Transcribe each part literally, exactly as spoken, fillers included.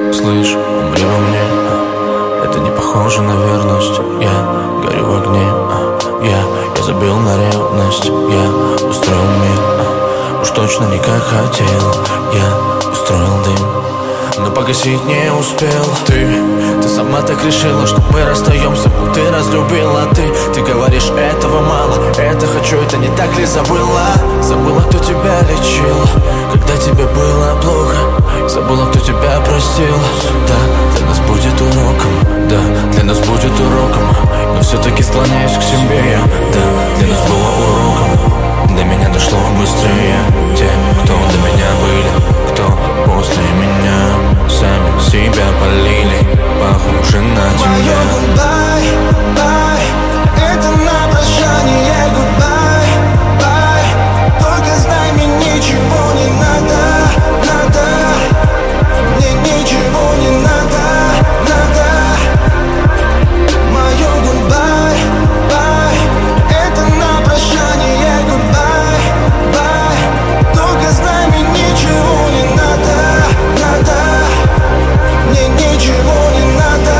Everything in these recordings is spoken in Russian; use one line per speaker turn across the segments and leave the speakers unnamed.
Слышь, умри во мне. Это не похоже на верность. Я горю в огне. Я, я забил на ревность. Я устроил мир, уж точно не как хотел. Я устроил дым, но погасить не успел. Ты, ты сама так решила, что мы расстаемся, мол, ты разлюбила. Ты, ты говоришь, этого мало, это хочу, это не так ли забыла? Забыла, кто тебя лечил, когда тебе было плохо. Забыла, кто тебя простил. Да, для нас будет уроком, да, для нас будет уроком. Но все-таки склоняюсь к себе я. Да, для нас было уроком. До меня дошло быстрее. Те, кто до меня были, кто после меня, сами себя полили, похоже на тебя.
Мое goodbye, bye, это на прощание goodbye, bye. Только знай, мне ничего не надо, надо. Мне ничего не надо, надо. Мое goodbye, bye, это на прощание goodbye, bye. Только знай, мне ничего не надо, надо. Мне ничего не надо,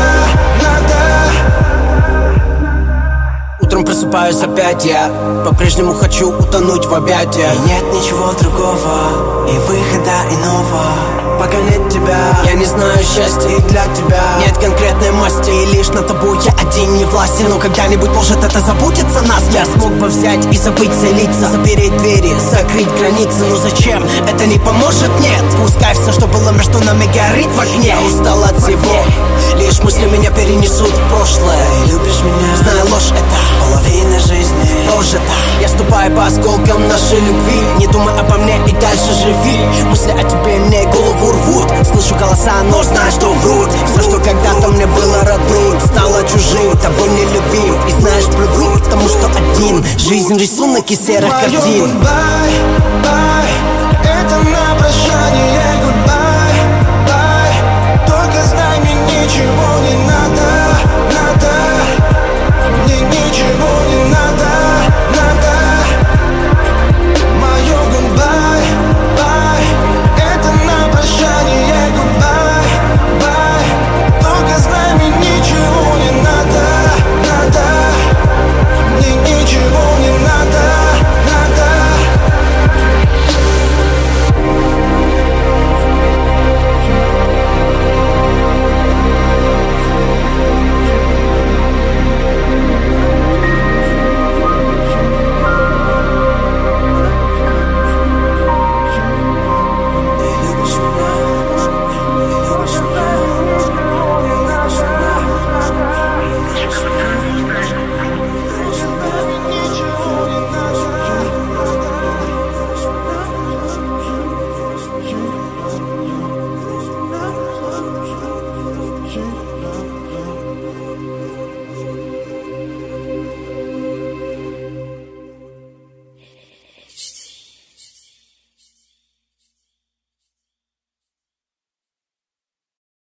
надо. Утром просыпаюсь опять я, по-прежнему хочу утонуть в объятиях. И нет ничего другого, и выхода иного, пока нет тебя. Я не знаю счастья и для тебя нет конкретной масти, и лишь на тобой я один не властен. Но когда-нибудь может это забудется нас. Я смог бы взять и забыть целиться, запереть двери, закрыть границы. Но зачем? Это не поможет, нет. Пускай все, что было между нами, горит в огне. Я устал от всего, лишь мысли меня перенесут в прошлое. Ты любишь меня, знаю, ложь это половина жизни прожита. Я ступаю по осколкам нашей любви. Не думай обо мне и дальше живи. Мысли о тебе мне голову рвут. Слышу голоса, но знаю, что врут. Все, что когда-то мне было родным, стало чужим, тобой нелюбим. И знаешь, привык к тому, что один. Жизнь рисунок из серых картин.
Goodbye, bye, это на прощание goodbye.